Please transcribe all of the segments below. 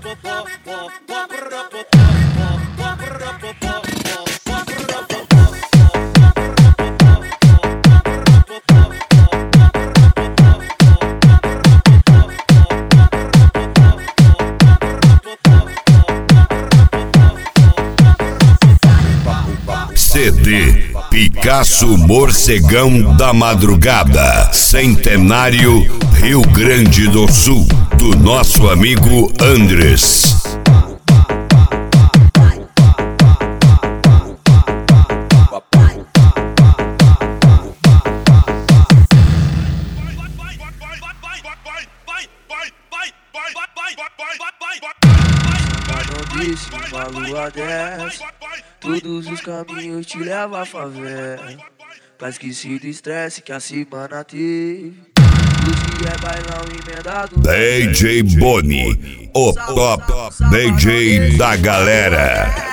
CD Picasso Morcegão da Madrugada, Centenário, Rio Grande do Sul, do nosso amigo Andres. Uma lua desce, todos os caminhos te levam à favela. Pra esquecer do estresse que a semana teve. Hoje é bailão emendado. DJ Boni, o top DJ da galera.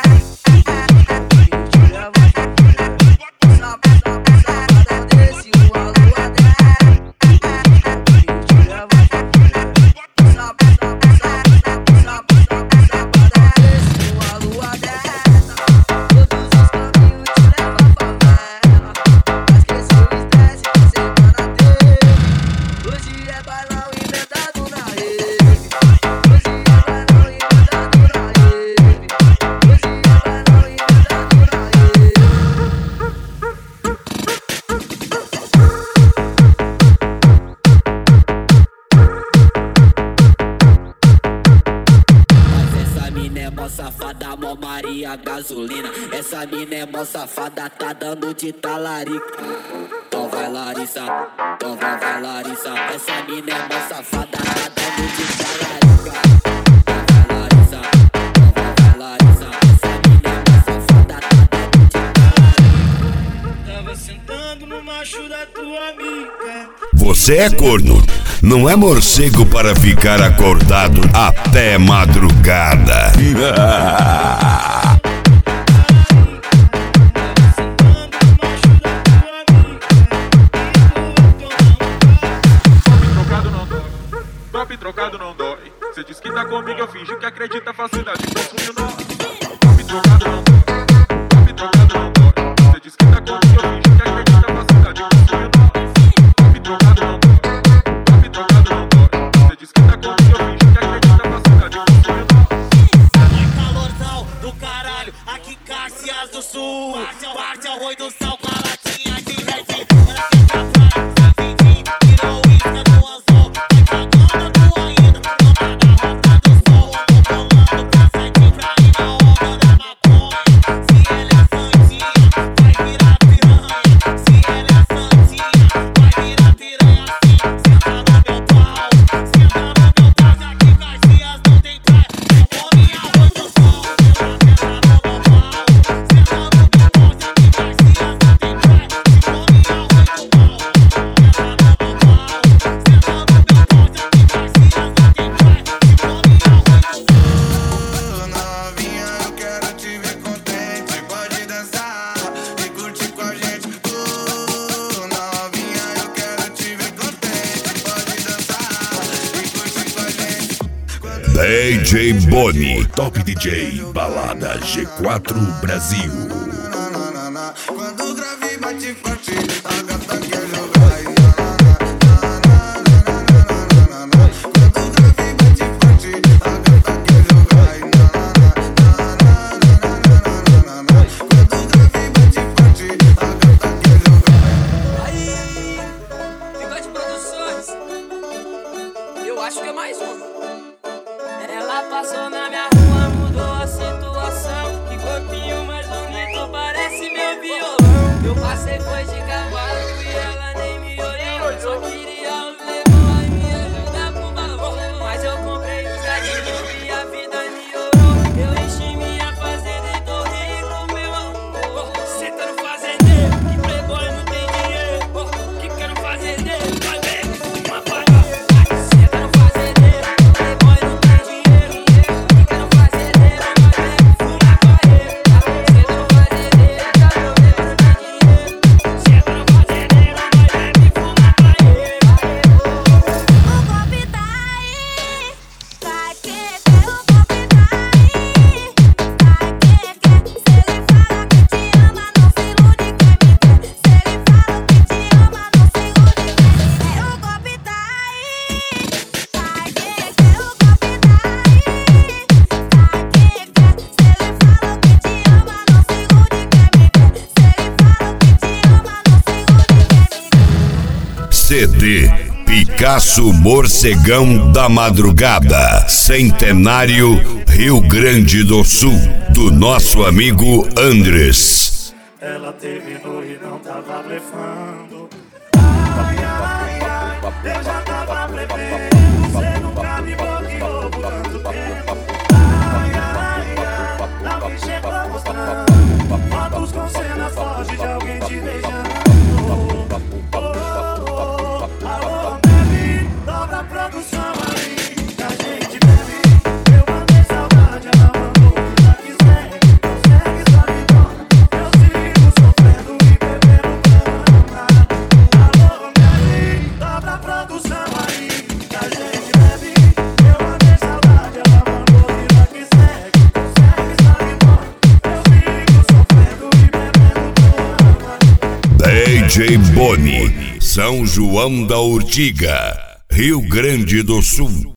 Safada, mó Maria gasolina. Essa mina é mó safada, tá dando de talarica. Então vai Larissa, então vai Larissa. Essa mina é mó safada, tá dando de talarica. Então vai Larissa, então vai Larissa. Essa mina é mó safada, tá dando de talarica. Tava sentando no macho da tua amiga. Você é corno, não é morcego para ficar acordado até madrugada. Top trocado não dói. Cê diz que tá comigo, eu fingi que acredita, facilidade consumiu nós. Top trocado não dói. Top trocado não dói. Cê diz que tá comigo, eu fingi que acredita, facilidade consumiu nós. Top trocado não dói. Top trocado não dói. Cê diz que tá comigo, eu fingi que acredita, facilidade consumiu nós. Vai calorzão do caralho, aqui Caxias do Sul. Parte ao Rui do Sal com a latinha de Red. DJ Boni, Top DJ, Balada G4 Brasil. Quando o grave bate forte, a gata quer jogar. Quando o grave bate forte, a gata quer jogar. Quando o grave bate forte, a gata quer jogar. Aí, Bigode Produções. Eu acho que é mais uma. Ela passou na minha rua, mudou a situação. Que corpinho mais bonito, parece meu violão. Eu passei, foi de cavalo e ela nem me olhou. Só queria os levar e me ajudar pro valor. Mas eu comprei os gatinhos e a vida melhorou. Eu enchi minha fazenda e tô rico, meu amor. Cê tá no fazendeiro, que playboy não tem dinheiro. Que quero fazendeiro, vai ver, uma faca. Cê tá no fazendeiro, playboy não tem dinheiro. de Picasso Morcegão da Madrugada, Centenário, Rio Grande do Sul, do nosso amigo Andres. Ela terminou e não tava blefando. Ai, ai, ai, eu já tava blefando. Você nunca me bloqueou por tanto tempo. Ai, ai, ai, não me chegou mostrando fotos com cena forte de alguém te beijando. Alô, bebe, dobra a produção aí, que a gente bebe. Eu mandei saudade, ela mandou o que ela quiser. Consegue, sabe como eu sigo sofrendo e bebendo cama. Alô, bebe, dobra a produção aí, que a gente bebe. Eu mandei saudade, ela mandou o que ela quiser. Consegue, sabe como eu sigo sofrendo e bebendo cama. DJ Boni, São João da Urtiga, Rio Grande do Sul.